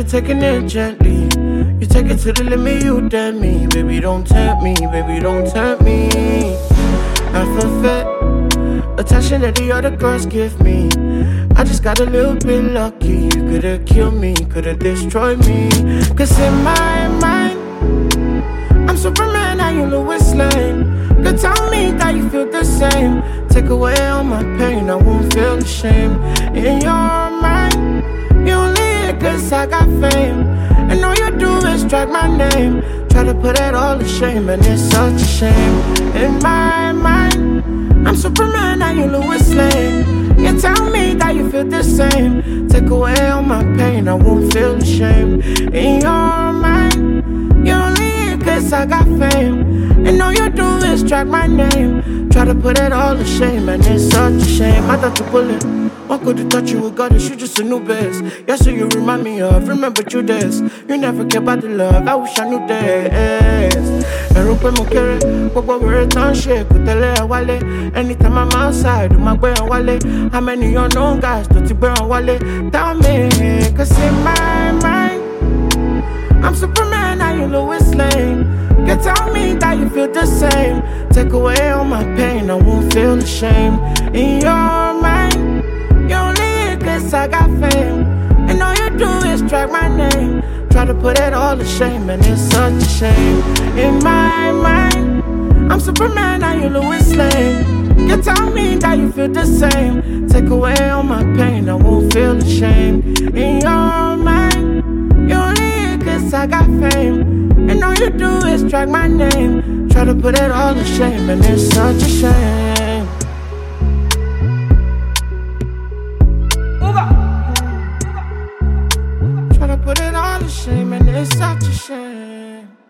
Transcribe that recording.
taking it gently. You take it to the limit, you dead me. Baby, don't tempt me, baby, don't tempt me. I forfeit attention that the other girls give me. I just got a little bit lucky. You could've killed me, could've destroyed me. Cause in my mind, I'm Superman, now you Lois Lane. Could tell me that you feel the same. Take away all my pain, I won't feel the shame. In your mind, you only here cause I got fame. And all you do is drag my name. Try to put it all to shame, and it's such a shame. In my mind, I'm Superman, now you Lois Lane. You tell me that you feel the same. Take away all my pain, I won't feel the shame. In your mind, you only here cause I got fame. And all you do is drag my name. Try to put it all to shame, and it's such a shame. I thought you bullet, what could have thought you would got it? You just a new best. Yes, so you remind me of, remember you this. You never care about the love, I wish I knew this. Ẹ̀rù pé mo kéré, gbogbo wèrè tán ṣe kò tẹ̀lé ẹ wálé. Anytime I'm outside, ó máa gbé ẹ wálé. How many unknown guys tó ti gbé ẹ wálé? Tell me, cause in my mind, I'm Superman, now you Lois Lane. You tell me that you feel the same. Take away all my pain, I won't feel the shame. In your mind, you only here cause I got fame. And all you do is drag my name. Try to put it all to shame, and it's such a shame. In my mind, I'm Superman, now you Lois Lane. You tell me that you feel the same. Take away all my pain, I won't feel the shame. In your mind, you only here cause I got fame. And all you do is drag my name. Try to put it all to shame, and it's such a shame. Try to put it all to shame, and it's such a shame.